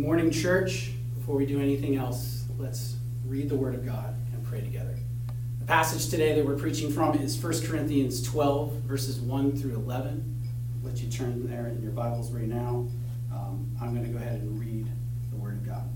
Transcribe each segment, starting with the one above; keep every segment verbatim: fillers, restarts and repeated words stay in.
Morning, church. Before we do anything else, let's read the Word of God and pray together. The passage today that we're preaching from is First Corinthians twelve, verses one through eleven. I'll let you turn there in your Bibles right now. Um, I'm going to go ahead and read the Word of God.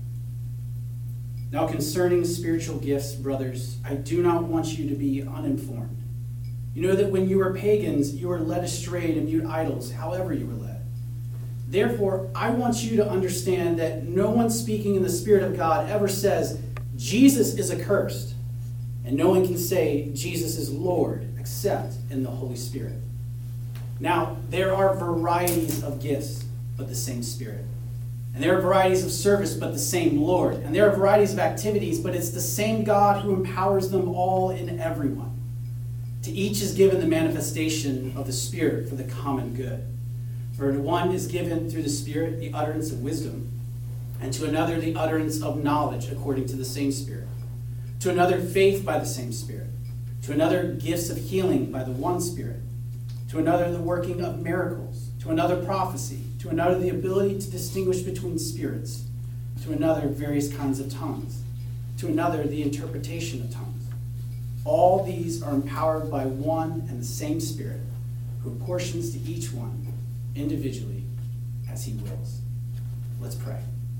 Now concerning spiritual gifts, brothers, I do not want you to be uninformed. You know that when you were pagans, you were led astray to mute idols, however you were led. Therefore, I want you to understand that no one speaking in the Spirit of God ever says, Jesus is accursed. And no one can say, Jesus is Lord, except in the Holy Spirit. Now, there are varieties of gifts, but the same Spirit. And there are varieties of service, but the same Lord. And there are varieties of activities, but it's the same God who empowers them all in everyone. To each is given the manifestation of the Spirit for the common good. For to one is given through the Spirit the utterance of wisdom, and to another the utterance of knowledge according to the same Spirit. To another faith by the same Spirit. To another gifts of healing by the one Spirit. To another the working of miracles. To another prophecy. To another the ability to distinguish between spirits. To another various kinds of tongues. To another the interpretation of tongues. All these are empowered by one and the same Spirit, who apportions to each one individually as he wills. Let's pray.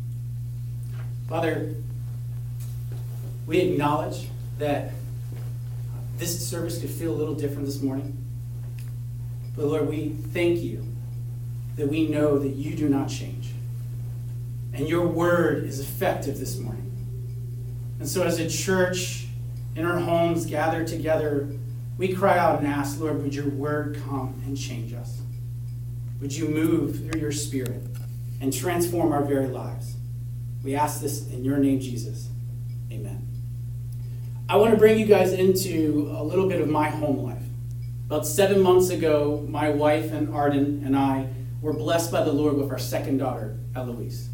Father, we acknowledge that this service could feel a little different this morning. But Lord, we thank you that we know that you do not change. And your word is effective this morning. And so as a church in our homes gathered together, we cry out and ask, Lord, would your word come and change us? Would you move through your Spirit and transform our very lives? We ask this in your name, Jesus. Amen. I want to bring you guys into a little bit of my home life. About seven months ago, my wife and Arden and I were blessed by the Lord with our second daughter, Eloise.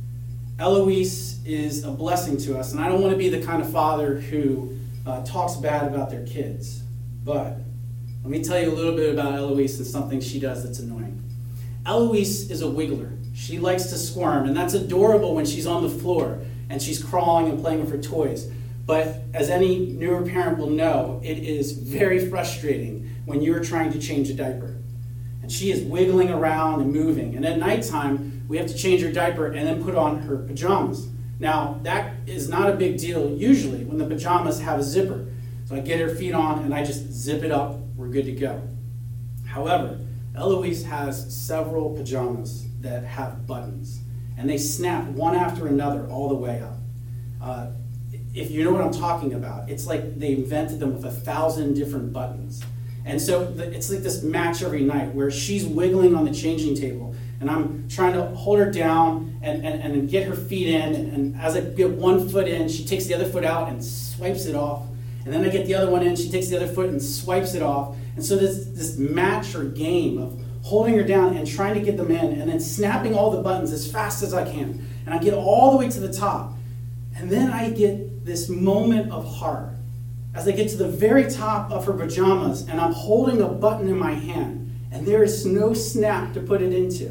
Eloise is a blessing to us, and I don't want to be the kind of father who uh, talks bad about their kids. But let me tell you a little bit about Eloise and something she does that's annoying. Eloise is a wiggler. She likes to squirm, and that's adorable when she's on the floor and she's crawling and playing with her toys. But as any newer parent will know, it is very frustrating when you're trying to change a diaper. And she is wiggling around and moving. And at nighttime, we have to change her diaper and then put on her pajamas. Now, that is not a big deal usually when the pajamas have a zipper. So I get her feet on and I just zip it up. We're good to go. However, Eloise has several pajamas that have buttons, and they snap one after another all the way up. Uh, if you know what I'm talking about, it's like they invented them with a thousand different buttons. And so the, it's like this match every night where she's wiggling on the changing table, and I'm trying to hold her down and, and, and get her feet in, and, and as I get one foot in, she takes the other foot out and swipes it off. And then I get the other one in, she takes the other foot and swipes it off. And so this, this match or game of holding her down and trying to get them in and then snapping all the buttons as fast as I can. And I get all the way to the top. And then I get this moment of horror as I get to the very top of her pajamas and I'm holding a button in my hand and there is no snap to put it into.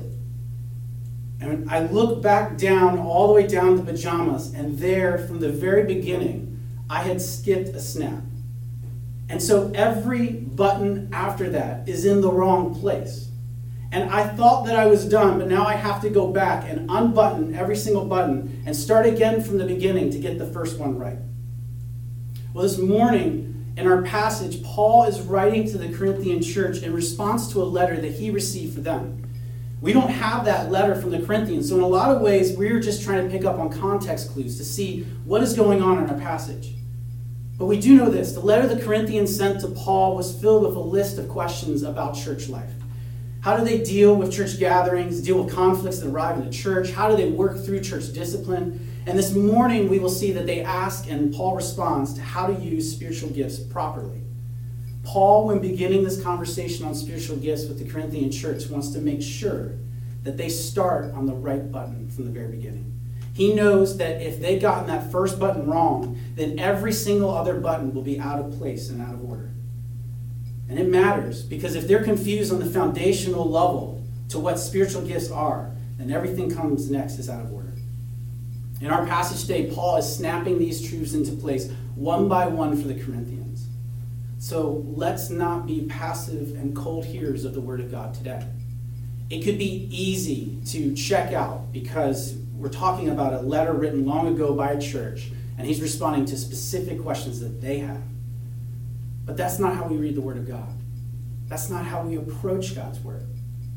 And I look back down, all the way down the pajamas, and there from the very beginning, I had skipped a snap. And so every button after that is in the wrong place. And I thought that I was done, but now I have to go back and unbutton every single button and start again from the beginning to get the first one right. Well, this morning in our passage, Paul is writing to the Corinthian church in response to a letter that he received for them. We don't have that letter from the Corinthians, so in a lot of ways, we're just trying to pick up on context clues to see what is going on in our passage. But we do know this. The letter the Corinthians sent to Paul was filled with a list of questions about church life. How do they deal with church gatherings, deal with conflicts that arrive in the church? How do they work through church discipline? And this morning, we will see that they ask, and Paul responds to how to use spiritual gifts properly. Paul, when beginning this conversation on spiritual gifts with the Corinthian church, wants to make sure that they start on the right button from the very beginning. He knows that if they've gotten that first button wrong, then every single other button will be out of place and out of order. And it matters, because if they're confused on the foundational level to what spiritual gifts are, then everything comes next is out of order. In our passage today, Paul is snapping these truths into place one by one for the Corinthians. So let's not be passive and cold hearers of the Word of God today. It could be easy to check out because we're talking about a letter written long ago by a church, and he's responding to specific questions that they have. But that's not how we read the Word of God. That's not how we approach God's Word.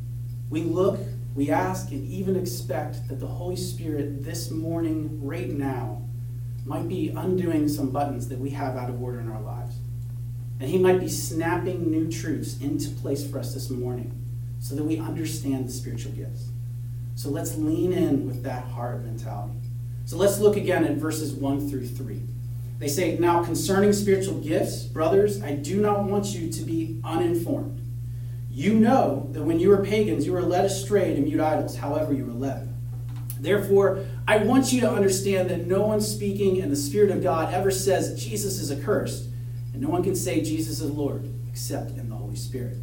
We look, we ask, and even expect that the Holy Spirit this morning, right now, might be undoing some buttons that we have out of order in our lives. And he might be snapping new truths into place for us this morning so that we understand the spiritual gifts. So let's lean in with that heart mentality. So let's look again at verses one through three. They say, "Now concerning spiritual gifts, brothers, I do not want you to be uninformed. You know that when you were pagans, you were led astray to mute idols, however you were led. Therefore, I want you to understand that no one speaking in the Spirit of God ever says Jesus is accursed, and no one can say Jesus is Lord except in the Holy Spirit.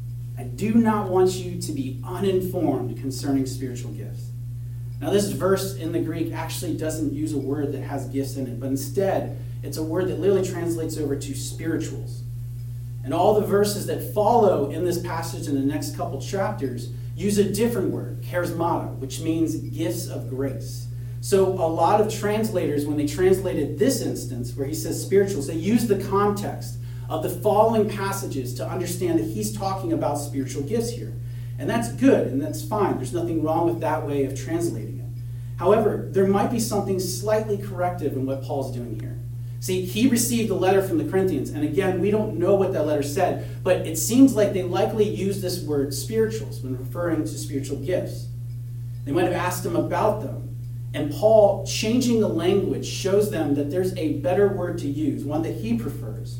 I do not want you to be uninformed concerning spiritual gifts." Now, this verse in the Greek actually doesn't use a word that has gifts in it, but instead, it's a word that literally translates over to spirituals. And all the verses that follow in this passage in the next couple chapters use a different word, charismata, which means gifts of grace. So a lot of translators, when they translated this instance where he says spirituals, they use the context of the following passages to understand that he's talking about spiritual gifts here. And that's good, and that's fine. There's nothing wrong with that way of translating it. However, there might be something slightly corrective in what Paul's doing here. See, he received a letter from the Corinthians, and again, we don't know what that letter said, but it seems like they likely used this word spirituals when referring to spiritual gifts. They might have asked him about them, and Paul, changing the language, shows them that there's a better word to use, one that he prefers.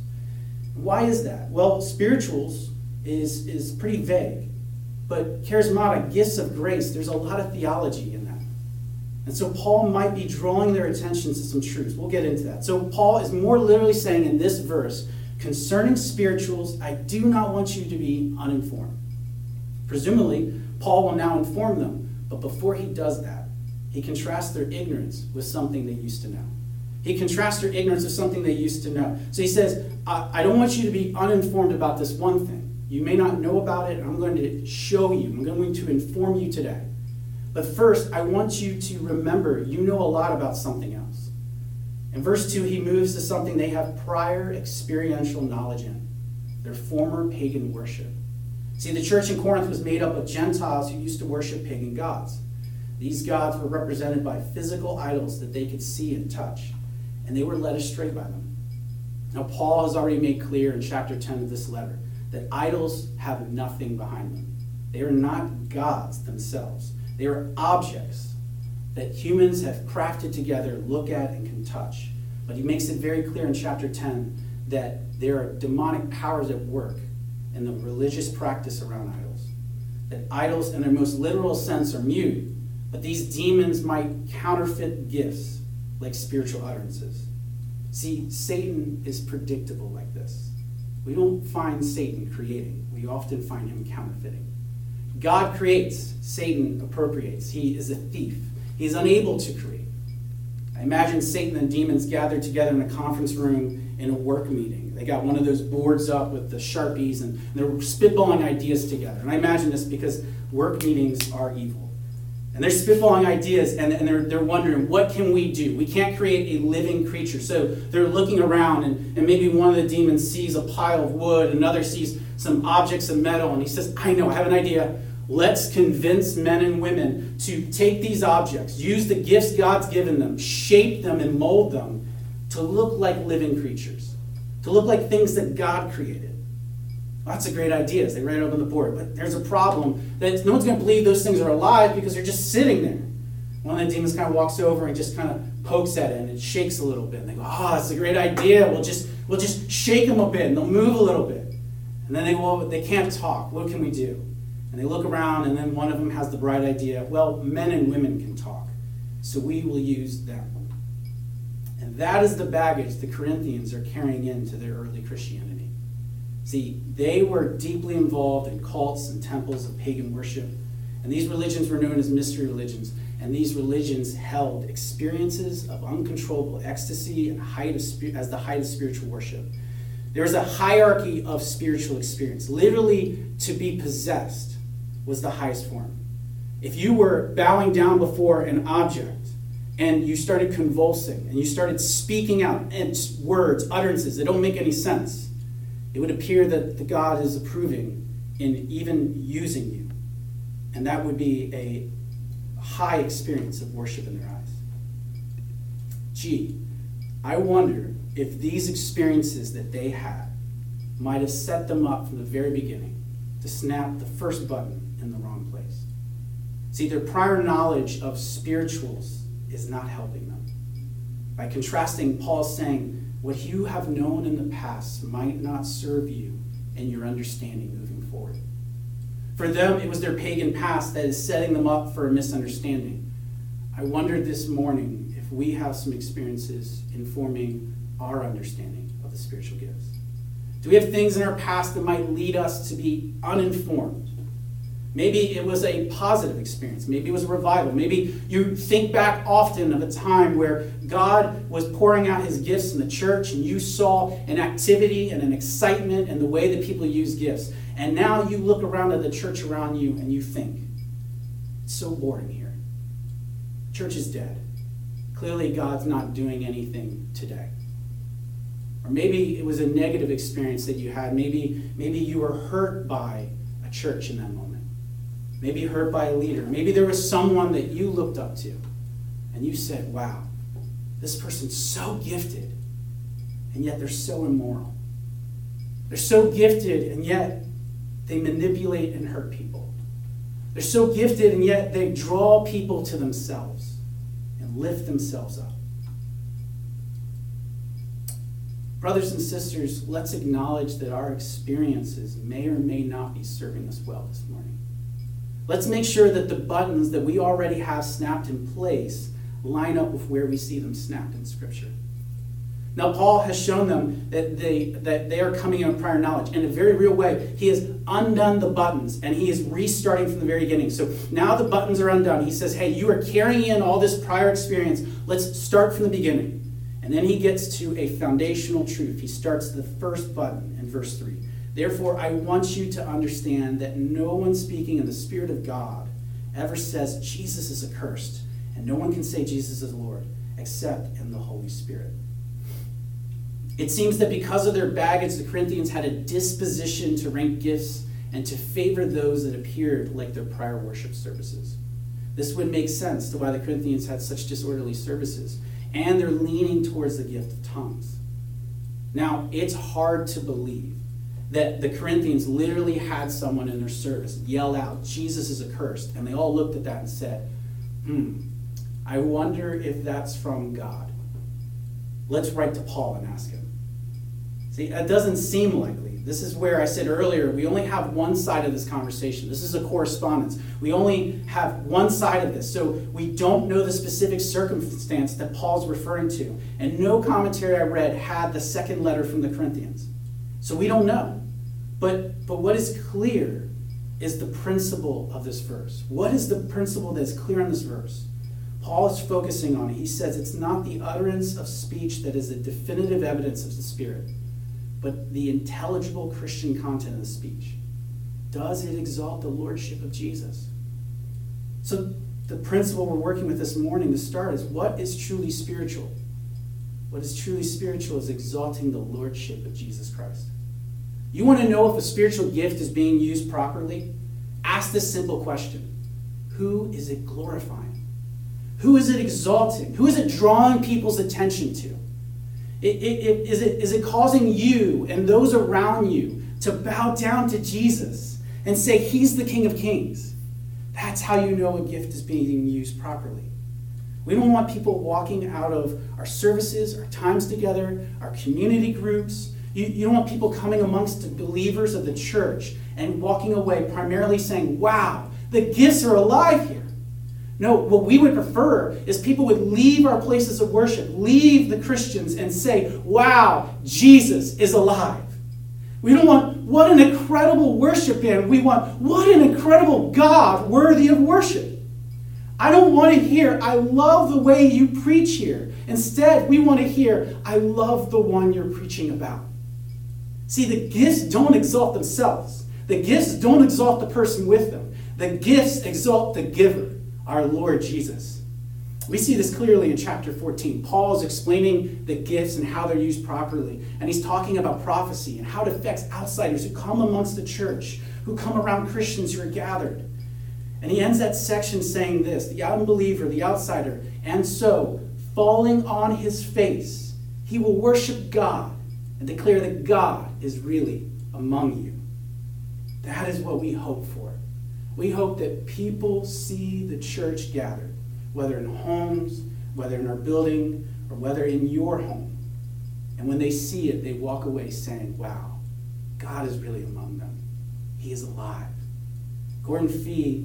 Why is that? Well, spirituals is, is pretty vague, but charismatic, gifts of grace, there's a lot of theology in that. And so Paul might be drawing their attention to some truths. We'll get into that. So Paul is more literally saying in this verse, concerning spirituals, I do not want you to be uninformed. Presumably, Paul will now inform them, but before he does that, he contrasts their ignorance with something they used to know. He contrasts their ignorance with something they used to know. So he says, I, I don't want you to be uninformed about this one thing. You may not know about it, and I'm going to show you. I'm going to inform you today. But first, I want you to remember you know a lot about something else. In verse two, he moves to something they have prior experiential knowledge in, their former pagan worship. See, the church in Corinth was made up of Gentiles who used to worship pagan gods. These gods were represented by physical idols that they could see and touch, and they were led astray by them. Now, Paul has already made clear in chapter ten of this letter that idols have nothing behind them. They are not gods themselves. They are objects that humans have crafted together, look at, and can touch. But he makes it very clear in chapter ten that there are demonic powers at work in the religious practice around idols. That idols, in their most literal sense, are mute, but these demons might counterfeit gifts like spiritual utterances. See, Satan is predictable like this. We don't find Satan creating. We often find him counterfeiting. God creates, Satan appropriates. He is a thief. He is unable to create. I imagine Satan and demons gathered together in a conference room in a work meeting. They got one of those boards up with the Sharpies, and they're spitballing ideas together. And I imagine this because work meetings are evil. And they're spitballing ideas, and, and they're, they're wondering, what can we do? We can't create a living creature. So they're looking around, and, and maybe one of the demons sees a pile of wood, another sees some objects of metal, and he says, I know, I have an idea. Let's convince men and women to take these objects, use the gifts God's given them, shape them and mold them to look like living creatures, to look like things that God created. Lots of great ideas. They write it up on the board. But there's a problem that no one's going to believe those things are alive because they're just sitting there. One of the demons kind of walks over and just kind of pokes at it, and it shakes a little bit. And they go, oh, that's a great idea. We'll just we'll just shake them a bit, and they'll move a little bit. And then they will, they can't talk. What can we do? And they look around, and then one of them has the bright idea. Well, men and women can talk, so we will use them. And that is the baggage the Corinthians are carrying into their early Christianity. See, they were deeply involved in cults and temples of pagan worship, and these religions were known as mystery religions. and these religions held experiences of uncontrollable ecstasy and height of spi- as the height of spiritual worship. There was a hierarchy of spiritual experience. Literally, to be possessed was the highest form. If you were bowing down before an object and you started convulsing and you started speaking out in words, utterances that don't make any sense, it would appear that the God is approving in even using you. And that would be a high experience of worship in their eyes. Gee, I wonder if these experiences that they had might have set them up from the very beginning to snap the first button in the wrong place. See, their prior knowledge of spirituals is not helping them. By contrasting, Paul's saying, what you have known in the past might not serve you in your understanding moving forward. For them, it was their pagan past that is setting them up for a misunderstanding. I wondered this morning if we have some experiences informing our understanding of the spiritual gifts. Do we have things in our past that might lead us to be uninformed? Maybe it was a positive experience. Maybe it was a revival. Maybe you think back often of a time where God was pouring out his gifts in the church and you saw an activity and an excitement in the way that people use gifts. And now you look around at the church around you and you think, it's so boring here. Church is dead. Clearly God's not doing anything today. Or maybe it was a negative experience that you had. Maybe, maybe you were hurt by a church in that moment. Maybe hurt by a leader. Maybe there was someone that you looked up to and you said, wow, this person's so gifted and yet they're so immoral. They're so gifted and yet they manipulate and hurt people. They're so gifted and yet they draw people to themselves and lift themselves up. Brothers and sisters, let's acknowledge that our experiences may or may not be serving us well this morning. Let's make sure that the buttons that we already have snapped in place line up with where we see them snapped in Scripture. Now, Paul has shown them that they, that they are coming in with prior knowledge. In a very real way, he has undone the buttons, and he is restarting from the very beginning. So now the buttons are undone. He says, hey, you are carrying in all this prior experience. Let's start from the beginning. And then he gets to a foundational truth. He starts the first button in verse three. Therefore, I want you to understand that no one speaking in the Spirit of God ever says Jesus is accursed, and no one can say Jesus is Lord except in the Holy Spirit. It seems that because of their baggage, the Corinthians had a disposition to rank gifts and to favor those that appeared like their prior worship services. This would make sense to why the Corinthians had such disorderly services, and they're leaning towards the gift of tongues. Now, it's hard to believe that the Corinthians literally had someone in their service yell out, Jesus is accursed, and they all looked at that and said, hmm, I wonder if that's from God. Let's write to Paul and ask him. See, that doesn't seem likely. This is where I said earlier, we only have one side of this conversation. This is a correspondence. We only have one side of this. So we don't know the specific circumstance that Paul's referring to. And no commentary I read had the second letter from the Corinthians. So we don't know. But, but what is clear is the principle of this verse. What is the principle that's clear in this verse? Paul is focusing on it. He says it's not the utterance of speech that is the definitive evidence of the Spirit, but the intelligible Christian content of the speech. Does it exalt the lordship of Jesus? So the principle we're working with this morning to start is, what is truly spiritual? What is truly spiritual is exalting the lordship of Jesus Christ. You want to know if a spiritual gift is being used properly? Ask this simple question. Who is it glorifying? Who is it exalting? Who is it drawing people's attention to? It, it, it, is, it, is it causing you and those around you to bow down to Jesus and say, he's the King of Kings? That's how you know a gift is being used properly. We don't want people walking out of our services, our times together, our community groups. You, you don't want people coming amongst the believers of the church and walking away primarily saying, wow, the gifts are alive here. No, what we would prefer is people would leave our places of worship, leave the Christians, and say, wow, Jesus is alive. We don't want, what an incredible worship band. We want, what an incredible God worthy of worship. I don't want to hear, I love the way you preach here. Instead, we want to hear, I love the one you're preaching about. See, the gifts don't exalt themselves. The gifts don't exalt the person with them. The gifts exalt the giver, our Lord Jesus. We see this clearly in chapter fourteen. Paul is explaining the gifts and how they're used properly. And he's talking about prophecy and how it affects outsiders who come amongst the church, who come around Christians who are gathered. And he ends that section saying this, the unbeliever, the outsider, and so, falling on his face, he will worship God and declare that God is really among you. That is what we hope for. We hope that people see the church gathered, whether in homes, whether in our building, or whether in your home. And when they see it, they walk away saying, wow, God is really among them. He is alive. Gordon Fee,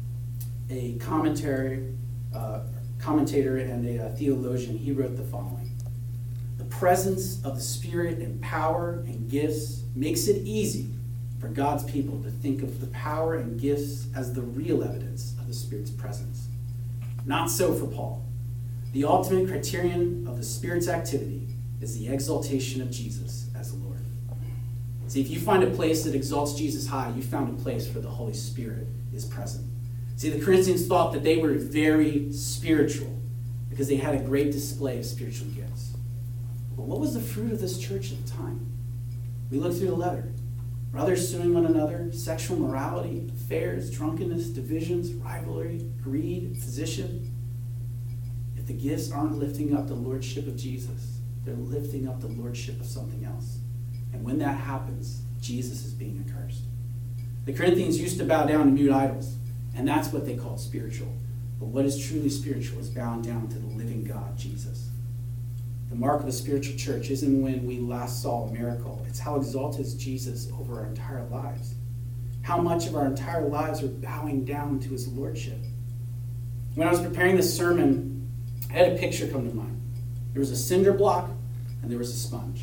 a commentary, uh, commentator and a uh, theologian, he wrote the following. The presence of the Spirit and power and gifts makes it easy for God's people to think of the power and gifts as the real evidence of the Spirit's presence. Not so for Paul. The ultimate criterion of the Spirit's activity is the exaltation of Jesus as the Lord. See, if you find a place that exalts Jesus high, you found a place where the Holy Spirit is present. See, the Corinthians thought that they were very spiritual because they had a great display of spiritual gifts. But what was the fruit of this church at the time? We look through the letter. Brothers suing one another, sexual morality, affairs, drunkenness, divisions, rivalry, greed, physician. If the gifts aren't lifting up the lordship of Jesus, they're lifting up the lordship of something else. And when that happens, Jesus is being accursed. The Corinthians used to bow down to mute idols. And that's what they called spiritual. But what is truly spiritual is bowing down to the living God, Jesus. The mark of a spiritual church isn't when we last saw a miracle. It's how exalted is Jesus over our entire lives. How much of our entire lives are bowing down to his lordship. When I was preparing this sermon, I had a picture come to mind. There was a cinder block and there was a sponge.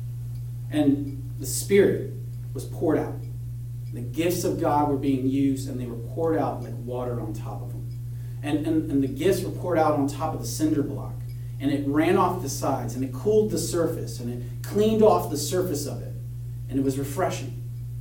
And the Spirit was poured out. The gifts of God were being used, and they were poured out like water on top of them. And, and, and the gifts were poured out on top of the cinder block, and it ran off the sides, and it cooled the surface, and it cleaned off the surface of it, and it was refreshing.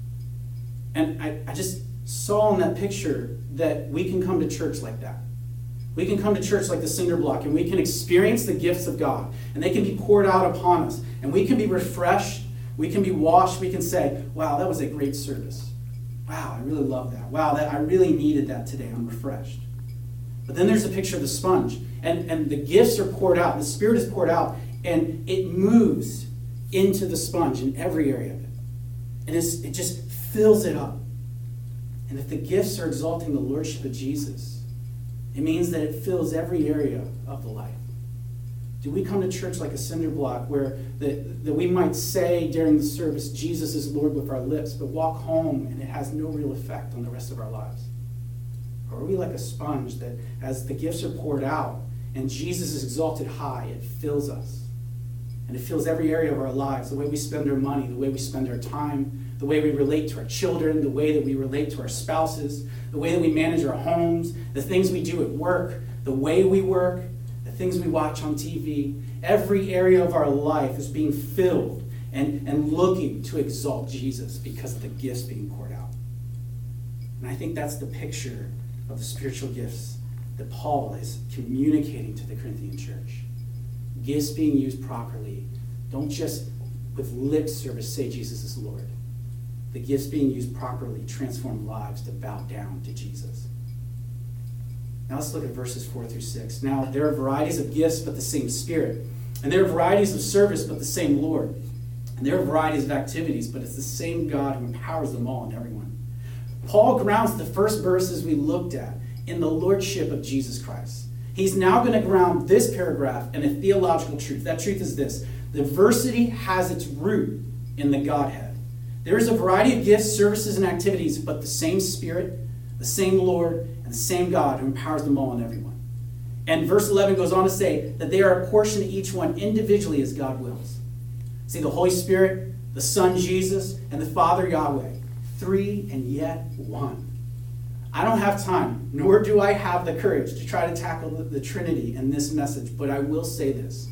And I, I just saw in that picture that we can come to church like that. We can come to church like the cinder block, and we can experience the gifts of God, and they can be poured out upon us, and we can be refreshed, we can be washed, we can say, wow, that was a great service. Wow, I really love that. Wow, that I really needed that today. I'm refreshed. But then there's a picture of the sponge. And, and the gifts are poured out. The Spirit is poured out. And it moves into the sponge in every area of it. And it's, it just fills it up. And if the gifts are exalting the lordship of Jesus, it means that it fills every area of the life. Do we come to church like a cinder block where the, that we might say during the service, Jesus is Lord with our lips, but walk home and it has no real effect on the rest of our lives? Or are we like a sponge that as the gifts are poured out and Jesus is exalted high, it fills us? And it fills every area of our lives, the way we spend our money, the way we spend our time, the way we relate to our children, the way that we relate to our spouses, the way that we manage our homes, the things we do at work, the way we work, the things we watch on T V. Every area of our life is being filled and, and looking to exalt Jesus because of the gifts being poured out. And I think that's the picture of the spiritual gifts that Paul is communicating to the Corinthian church. Gifts being used properly. Don't just with lip service say Jesus is Lord. The gifts being used properly transform lives to bow down to Jesus. Now let's look at verses four through six. Now there are varieties of gifts, but the same Spirit. And there are varieties of service, but the same Lord. And there are varieties of activities, but it's the same God who empowers them all and everyone. Paul grounds the first verses we looked at in the lordship of Jesus Christ. He's now going to ground this paragraph in a theological truth. That truth is this: diversity has its root in the Godhead. There is a variety of gifts, services, and activities, but the same Spirit, the same Lord, and the same God who empowers them all and everyone. And verse eleven goes on to say that they are apportioned to each one individually as God wills. See, the Holy Spirit, the Son Jesus, and the Father Yahweh, three and yet one. I don't have time, nor do I have the courage to try to tackle the, the Trinity in this message, but I will say this.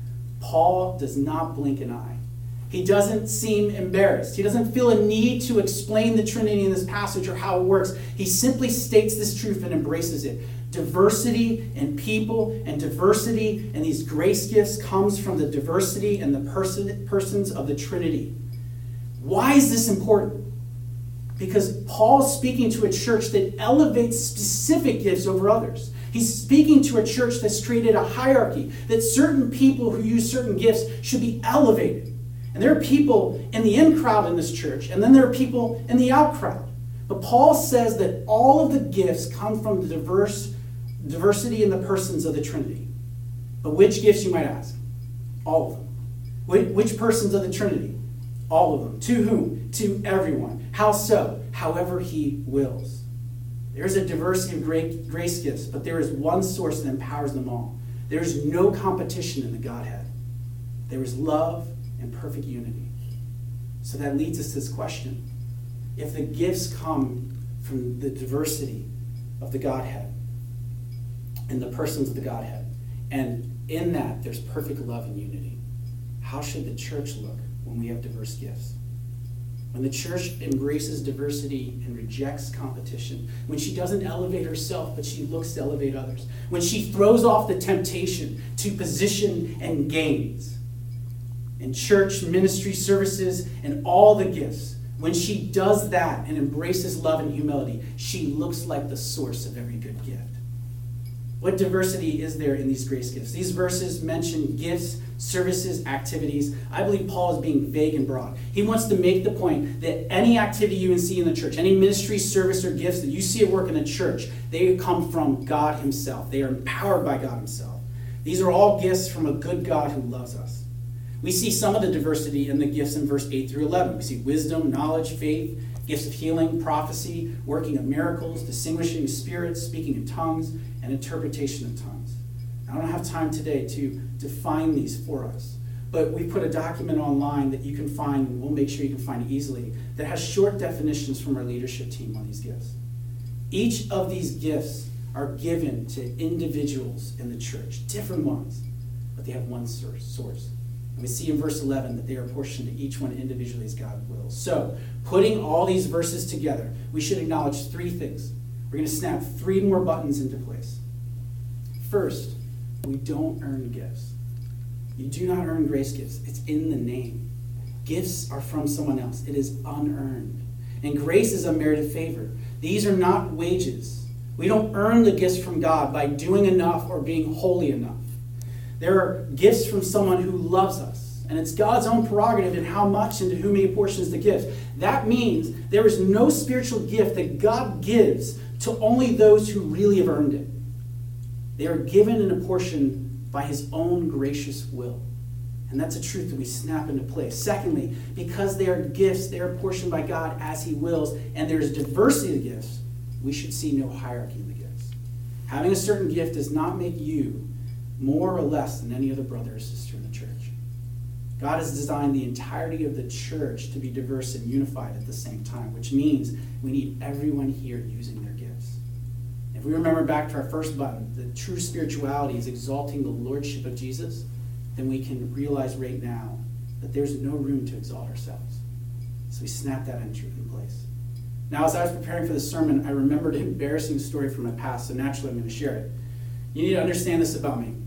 Paul does not blink an eye. He doesn't seem embarrassed. He doesn't feel a need to explain the Trinity in this passage or how it works. He simply states this truth and embraces it. Diversity in people and diversity in these grace gifts comes from the diversity and the person, persons of the Trinity. Why is this important? Because Paul's speaking to a church that elevates specific gifts over others. He's speaking to a church that's created a hierarchy, that certain people who use certain gifts should be elevated. And there are people in the in crowd in this church, and then there are people in the out crowd. But Paul says that all of the gifts come from the diverse diversity in the persons of the Trinity. But which gifts, you might ask? All of them. Which, which persons of the Trinity? All of them. To whom? To everyone. How so? However he wills. There's a diversity of great grace gifts, but there is one source that empowers them all. There is no competition in the Godhead. There is love and perfect unity. So that leads us to this question. If the gifts come from the diversity of the Godhead and the persons of the Godhead, and in that there's perfect love and unity, how should the church look when we have diverse gifts? When the church embraces diversity and rejects competition, when she doesn't elevate herself, but she looks to elevate others, when she throws off the temptation to position and gains, in church, ministry, services, and all the gifts, when she does that and embraces love and humility, she looks like the source of every good gift. What diversity is there in these grace gifts? These verses mention gifts, services, activities. I believe Paul is being vague and broad. He wants to make the point that any activity you see in the church, any ministry, service, or gifts that you see at work in the church, they come from God himself. They are empowered by God himself. These are all gifts from a good God who loves us. We see some of the diversity in the gifts in verse eight through eleven. We see wisdom, knowledge, faith, gifts of healing, prophecy, working of miracles, distinguishing spirits, speaking in tongues, and interpretation of tongues. I don't have time today to define these for us, but we put a document online that you can find, and we'll make sure you can find it easily, that has short definitions from our leadership team on these gifts. Each of these gifts are given to individuals in the church, different ones, but they have one source. And we see in verse eleven that they are apportioned to each one individually as God wills. So, putting all these verses together, we should acknowledge three things. We're going to snap three more buttons into place. First, we don't earn gifts. You do not earn grace gifts. It's in the name. Gifts are from someone else. It is unearned. And grace is a merited favor. These are not wages. We don't earn the gifts from God by doing enough or being holy enough. There are gifts from someone who loves us, and it's God's own prerogative in how much and to whom he apportions the gifts. That means there is no spiritual gift that God gives to only those who really have earned it. They are given and apportioned by his own gracious will. And that's a truth that we snap into place. Secondly, because they are gifts, they are apportioned by God as he wills, and there's diversity of gifts, we should see no hierarchy in the gifts. Having a certain gift does not make you more or less than any other brother or sister in the church. God has designed the entirety of the church to be diverse and unified at the same time, which means we need everyone here using their gifts. If we remember back to our first button, the true spirituality is exalting the lordship of Jesus, then we can realize right now that there's no room to exalt ourselves. So we snap that into place. Now, as I was preparing for the sermon, I remembered an embarrassing story from my past, so naturally I'm going to share it. You need to understand this about me.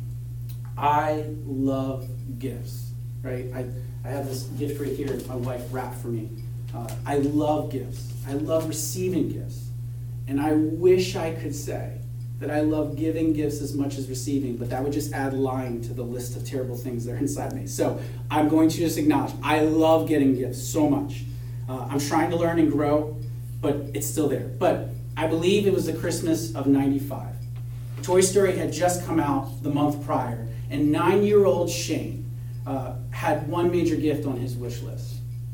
I love gifts, right? I, I have this gift right here my wife wrapped for me. Uh, I love gifts. I love receiving gifts. And I wish I could say that I love giving gifts as much as receiving, but that would just add lying to the list of terrible things that are inside me. So I'm going to just acknowledge, I love getting gifts so much. Uh, I'm trying to learn and grow, but it's still there. But I believe it was the Christmas of ninety-five. Toy Story had just come out the month prior, and nine-year-old Shane uh, had one major gift on his wish list.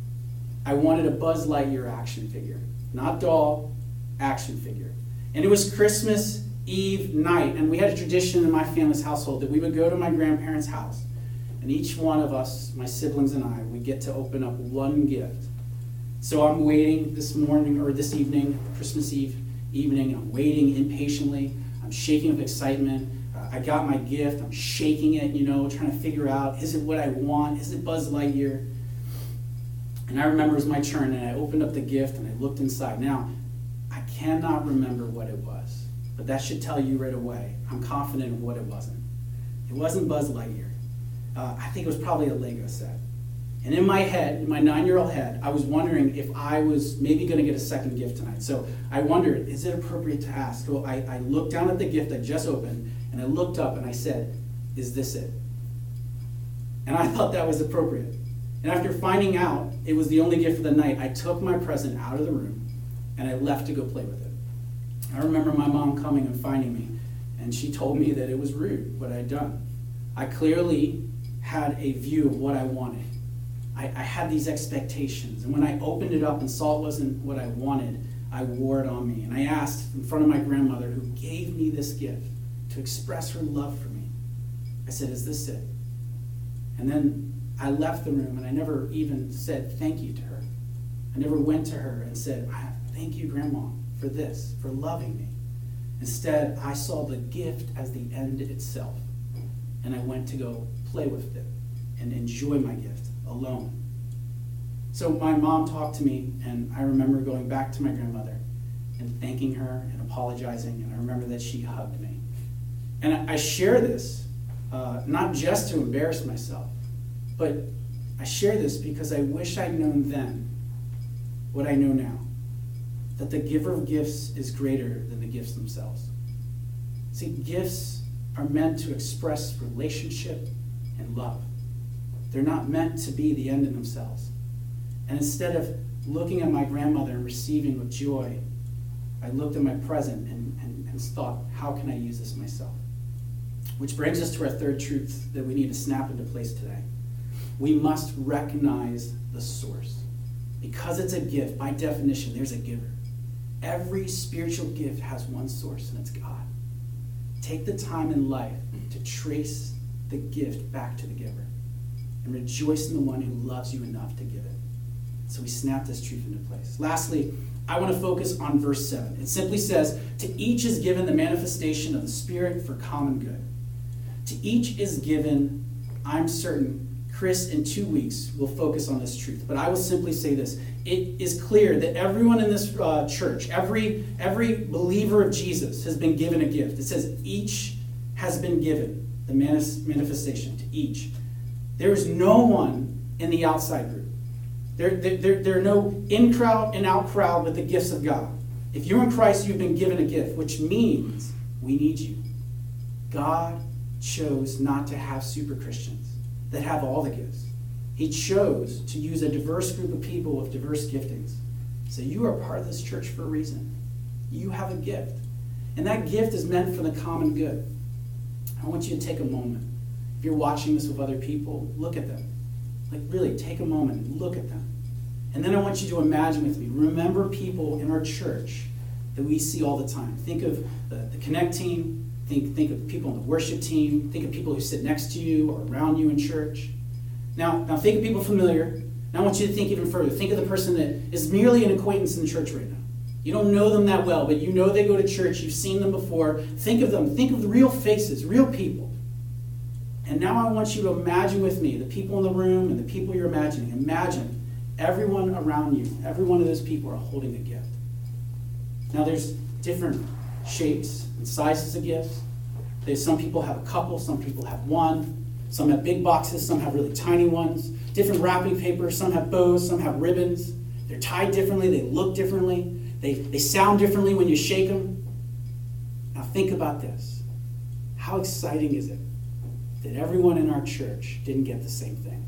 I wanted a Buzz Lightyear action figure. Not doll, action figure. And it was Christmas Eve night, and we had a tradition in my family's household that we would go to my grandparents' house, and each one of us, my siblings and I, would get to open up one gift. So I'm waiting this morning, or this evening, Christmas Eve evening, and I'm waiting impatiently. I'm shaking with excitement. Uh, I got my gift. I'm shaking it, you know, trying to figure out, is it what I want? Is it Buzz Lightyear? And I remember it was my turn, and I opened up the gift, and I looked inside. Now, I cannot remember what it was, but that should tell you right away. I'm confident of what it wasn't. It wasn't Buzz Lightyear. Uh, I think it was probably a Lego set. And in my head, in my nine-year-old head, I was wondering if I was maybe going to get a second gift tonight. So I wondered, is it appropriate to ask? So I, I looked down at the gift I just opened, and I looked up and I said, is this it? And I thought that was appropriate. And after finding out it was the only gift for the night, I took my present out of the room and I left to go play with it. I remember my mom coming and finding me, and she told me that it was rude, what I had done. I clearly had a view of what I wanted. I, I had these expectations, and when I opened it up and saw it wasn't what I wanted, I wore it on me. And I asked in front of my grandmother, who gave me this gift, to express her love for me. I said, is this it? And then I left the room, and I never even said thank you to her. I never went to her and said, thank you, Grandma, for this, for loving me. Instead, I saw the gift as the end itself, and I went to go play with it and enjoy my gift alone. So my mom talked to me, and I remember going back to my grandmother and thanking her and apologizing, and I remember that she hugged me. And I share this uh, not just to embarrass myself, but I share this because I wish I'd known then what I know now, that the giver of gifts is greater than the gifts themselves. See, gifts are meant to express relationship and love. They're not meant to be the end in themselves. And instead of looking at my grandmother and receiving with joy, I looked at my present and, and, and thought, how can I use this myself? Which brings us to our third truth that we need to snap into place today. We must recognize the source. Because it's a gift, by definition, there's a giver. Every spiritual gift has one source, and it's God. Take the time in life to trace the gift back to the giver and rejoice in the one who loves you enough to give it. So we snap this truth into place. Lastly, I want to focus on verse seven. It simply says, to each is given the manifestation of the Spirit for common good. To each is given, I'm certain, Chris in two weeks will focus on this truth, but I will simply say this. It is clear that everyone in this uh, church, every, every believer of Jesus has been given a gift. It says each has been given the manifestation, to each. There is no one in the outside group. There, there, there, there are no in-crowd and out-crowd with the gifts of God. If you're in Christ, you've been given a gift, which means we need you. God chose not to have super Christians that have all the gifts. He chose to use a diverse group of people with diverse giftings. So you are part of this church for a reason. You have a gift. And that gift is meant for the common good. I want you to take a moment. If you're watching this with other people, look at them. Like really, take a moment and look at them. And then I want you to imagine with me, remember people in our church that we see all the time. Think of the, the Connect team. Think, think of people on the worship team. Think of people who sit next to you or around you in church. Now, now think of people familiar. Now I want you to think even further. Think of the person that is merely an acquaintance in the church right now. You don't know them that well, but you know they go to church. You've seen them before. Think of them. Think of the real faces, real people. And now I want you to imagine with me the people in the room and the people you're imagining. Imagine everyone around you. Every one of those people are holding a gift. Now there's different shapes and sizes of gifts. There's, some people have a couple, some people have one. Some have big boxes, some have really tiny ones. Different wrapping paper, some have bows, some have ribbons. They're tied differently, they look differently. They, they sound differently when you shake them. Now think about this. How exciting is it that everyone in our church didn't get the same thing?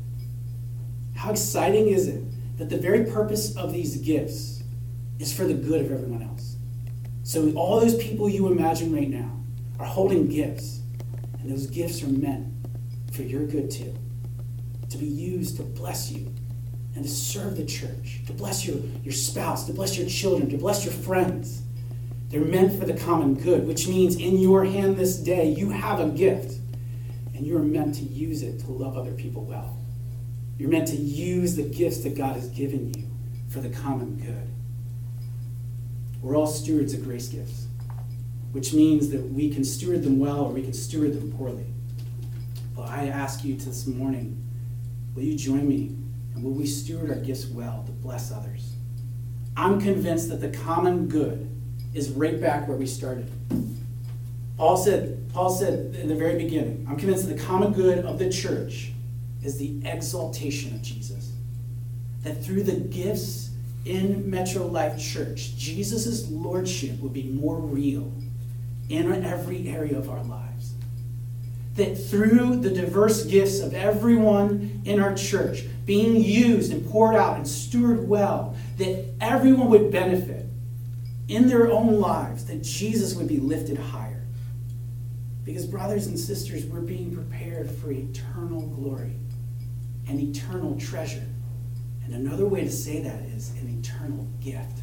How exciting is it that the very purpose of these gifts is for the good of everyone else? So all those people you imagine right now are holding gifts, and those gifts are meant for your good too, to be used to bless you and to serve the church, to bless your, your spouse, to bless your children, to bless your friends. They're meant for the common good, which means in your hand this day, you have a gift, and you're meant to use it to love other people well. You're meant to use the gifts that God has given you for the common good. We're all stewards of grace gifts, which means that we can steward them well or we can steward them poorly. But I ask you this morning, will you join me and will we steward our gifts well to bless others? I'm convinced that the common good is right back where we started. Paul said, Paul said in the very beginning, I'm convinced that the common good of the church is the exaltation of Jesus. That through the gifts in Metro Life Church, Jesus' lordship would be more real in every area of our lives. That through the diverse gifts of everyone in our church being used and poured out and stewarded well, that everyone would benefit in their own lives, that Jesus would be lifted higher. Because brothers and sisters, we're being prepared for eternal glory and eternal treasure. And another way to say that is an eternal gift.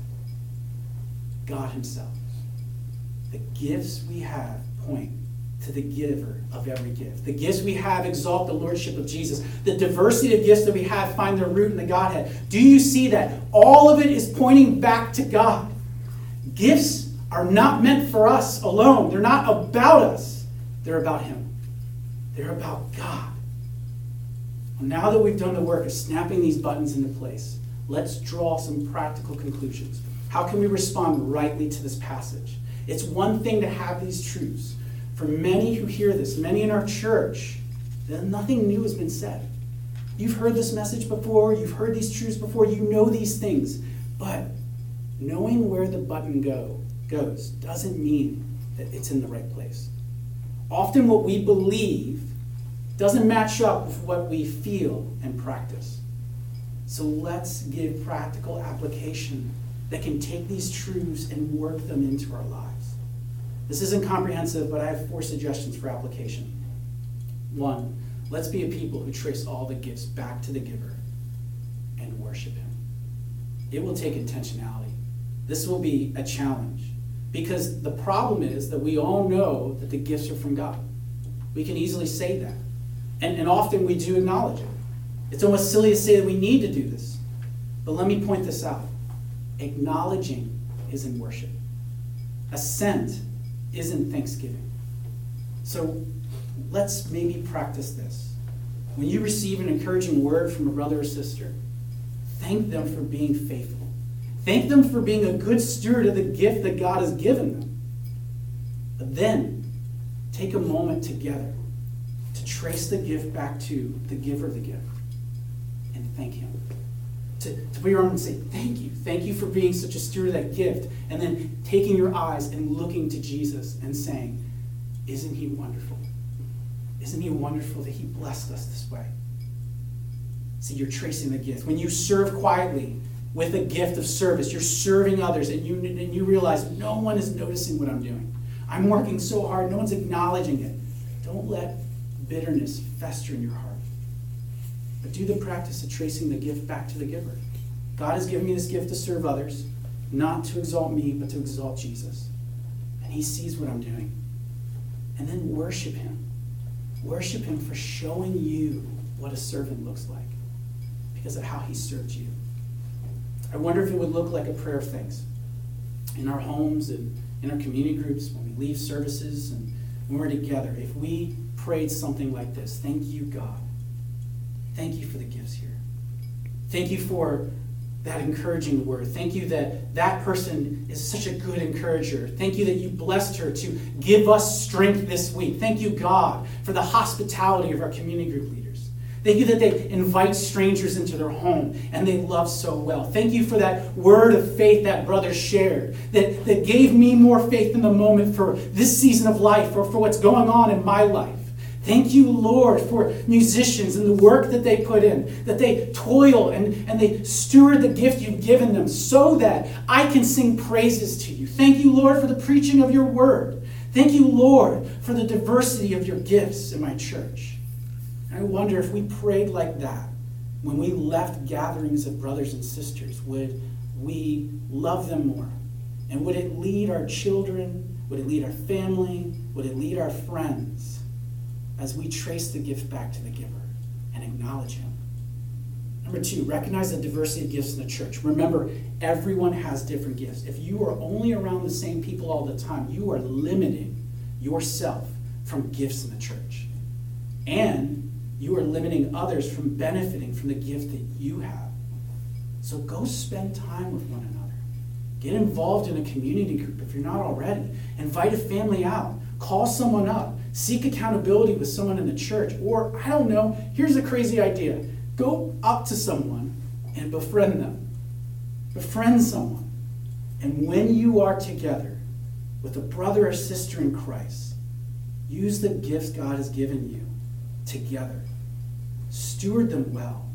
God himself. The gifts we have point to the giver of every gift. The gifts we have exalt the lordship of Jesus. The diversity of gifts that we have find their root in the Godhead. Do you see that? All of it is pointing back to God. Gifts are not meant for us alone. They're not about us. They're about him. They're about God. Well, now that we've done the work of snapping these buttons into place, let's draw some practical conclusions. How can we respond rightly to this passage? It's one thing to have these truths. For many who hear this, many in our church, then nothing new has been said. You've heard this message before. You've heard these truths before. You know these things. But knowing where the button go goes doesn't mean that it's in the right place. Often what we believe doesn't match up with what we feel and practice. So let's give practical application that can take these truths and work them into our lives. This isn't comprehensive, but I have four suggestions for application. One, let's be a people who trace all the gifts back to the giver and worship him. It will take intentionality. This will be a challenge because the problem is that we all know that the gifts are from God. We can easily say that. And, and often we do acknowledge it. It's almost silly to say that we need to do this. But let me point this out. Acknowledging is in worship. Assent is in thanksgiving. So let's maybe practice this. When you receive an encouraging word from a brother or sister, thank them for being faithful. Thank them for being a good steward of the gift that God has given them. But then, take a moment together to trace the gift back to the giver of the gift and thank him. To, to put your arm and say, thank you. Thank you for being such a steward of that gift. And then taking your eyes and looking to Jesus and saying, isn't he wonderful? Isn't he wonderful that he blessed us this way? See, you're tracing the gift. When you serve quietly with a gift of service, you're serving others and you, and you realize no one is noticing what I'm doing. I'm working so hard. No one's acknowledging it. Don't let bitterness fester in your heart. But do the practice of tracing the gift back to the giver. God has given me this gift to serve others, not to exalt me, but to exalt Jesus. And he sees what I'm doing. And then worship him. Worship him for showing you what a servant looks like because of how he served you. I wonder if it would look like a prayer of thanks in our homes and in our community groups when we leave services and when we're together. If we prayed something like this, thank you, God. Thank you for the gifts here. Thank you for that encouraging word. Thank you that that person is such a good encourager. Thank you that you blessed her to give us strength this week. Thank you, God, for the hospitality of our community group leaders. Thank you that they invite strangers into their home and they love so well. Thank you for that word of faith that brother shared that, that gave me more faith in the moment for this season of life or for what's going on in my life. Thank you, Lord, for musicians and the work that they put in, that they toil and, and they steward the gift you've given them so that I can sing praises to you. Thank you, Lord, for the preaching of your word. Thank you, Lord, for the diversity of your gifts in my church. And I wonder if we prayed like that when we left gatherings of brothers and sisters, would we love them more? And would it lead our children? Would it lead our family? Would it lead our friends? As we trace the gift back to the giver and acknowledge him. Number two, recognize the diversity of gifts in the church. Remember, everyone has different gifts. If you are only around the same people all the time, you are limiting yourself from gifts in the church. And you are limiting others from benefiting from the gift that you have. So go spend time with one another. Get involved in a community group if you're not already. Invite a family out. Call someone up. Seek accountability with someone in the church. Or, I don't know, here's a crazy idea. Go up to someone and befriend them. Befriend someone. And when you are together with a brother or sister in Christ, use the gifts God has given you together. Steward them well.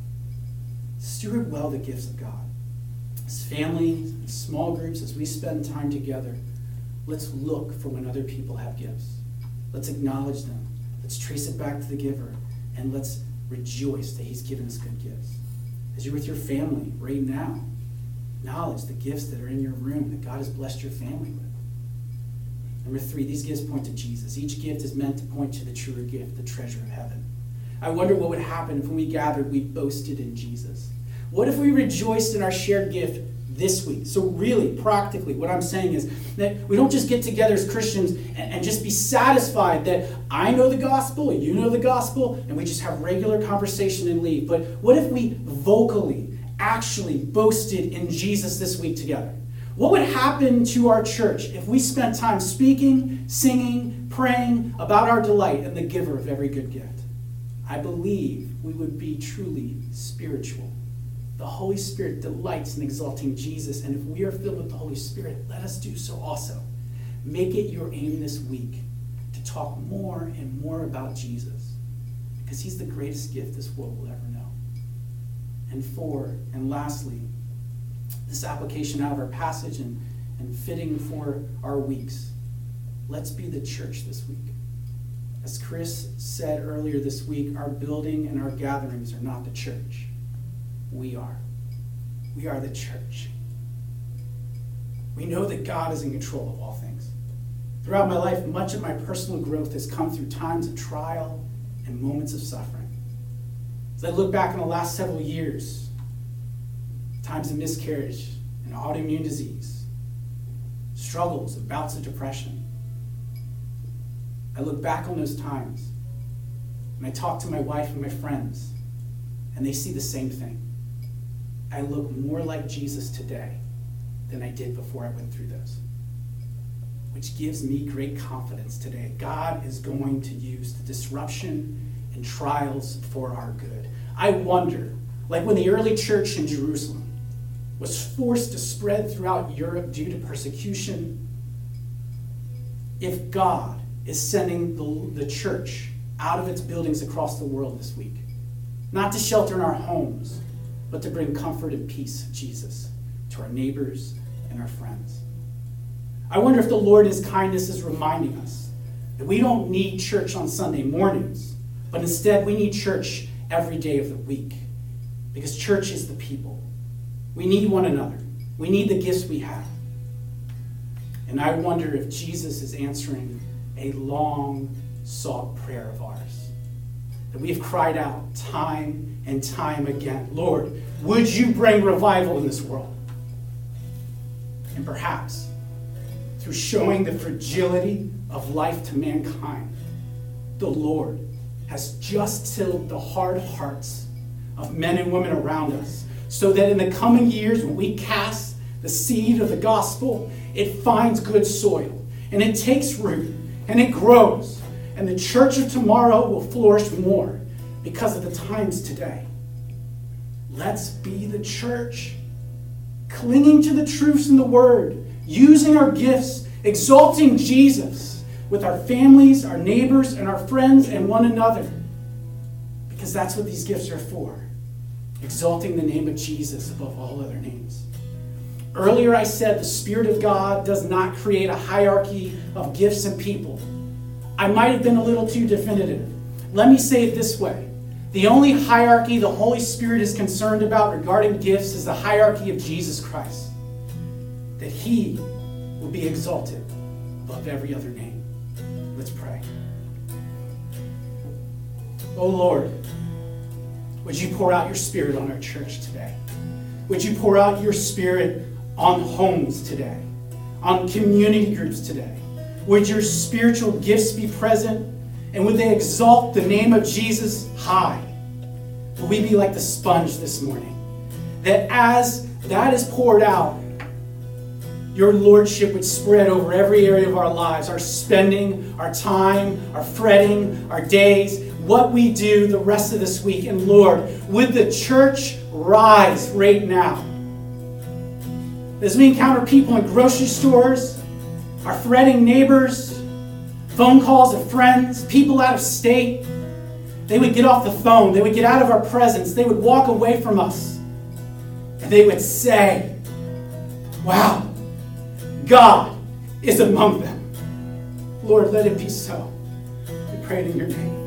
Steward well the gifts of God. As families, as small groups, as we spend time together, let's look for when other people have gifts. Let's acknowledge them. Let's trace it back to the giver. And let's rejoice that he's given us good gifts. As you're with your family right now, acknowledge the gifts that are in your room that God has blessed your family with. Number three, these gifts point to Jesus. Each gift is meant to point to the truer gift, the treasure of heaven. I wonder what would happen if when we gathered, we boasted in Jesus. What if we rejoiced in our shared gift this week? So really, practically, what I'm saying is that we don't just get together as Christians and, and just be satisfied that I know the gospel, you know the gospel, and we just have regular conversation and leave. But what if we vocally, actually boasted in Jesus this week together? What would happen to our church if we spent time speaking, singing, praying about our delight in the giver of every good gift? I believe we would be truly spiritual. The Holy Spirit delights in exalting Jesus, and if we are filled with the Holy Spirit, let us do so also. Make it your aim this week to talk more and more about Jesus, because he's the greatest gift this world will ever know. And four, and lastly, this application out of our passage and, and fitting for our weeks. Let's be the church this week. As Chris said earlier this week, our building and our gatherings are not the church. We are. We are the church. We know that God is in control of all things. Throughout my life, much of my personal growth has come through times of trial and moments of suffering. As I look back on the last several years, times of miscarriage and autoimmune disease, struggles and bouts of depression, I look back on those times and I talk to my wife and my friends, and they see the same thing. I look more like Jesus today than I did before I went through those, which gives me great confidence today. God is going to use the disruption and trials for our good. I wonder, like when the early church in Jerusalem was forced to spread throughout Europe due to persecution, if God is sending the, the church out of its buildings across the world this week, not to shelter in our homes, but to bring comfort and peace of Jesus to our neighbors and our friends. I wonder if the Lord in his kindness is reminding us that we don't need church on Sunday mornings, but instead we need church every day of the week, because church is the people. We need one another. We need the gifts we have. And I wonder if Jesus is answering a long sought prayer of ours, that we have cried out time and time again, Lord, would you bring revival in this world? And perhaps through showing the fragility of life to mankind, the Lord has just tilled the hard hearts of men and women around us, so that in the coming years, when we cast the seed of the gospel, it finds good soil, and it takes root, and it grows, and the church of tomorrow will flourish more because of the times today. Let's be the church, clinging to the truths in the Word, using our gifts, exalting Jesus with our families, our neighbors, and our friends, and one another, because that's what these gifts are for, exalting the name of Jesus above all other names. Earlier I said the Spirit of God does not create a hierarchy of gifts and people. I might have been a little too definitive. Let me say it this way. The only hierarchy the Holy Spirit is concerned about regarding gifts is the hierarchy of Jesus Christ. That he will be exalted above every other name. Let's pray. Oh Lord, would you pour out your Spirit on our church today? Would you pour out your Spirit on homes today, on community groups today? Would your spiritual gifts be present? And would they exalt the name of Jesus high? Will we be like the sponge this morning? That as that is poured out, your lordship would spread over every area of our lives, our spending, our time, our fretting, our days, what we do the rest of this week. And Lord, would the church rise right now? As we encounter people in grocery stores, our fretting neighbors, phone calls of friends, people out of state, they would get off the phone. They would get out of our presence. They would walk away from us. And they would say, wow, God is among them. Lord, let it be so. We pray it in your name.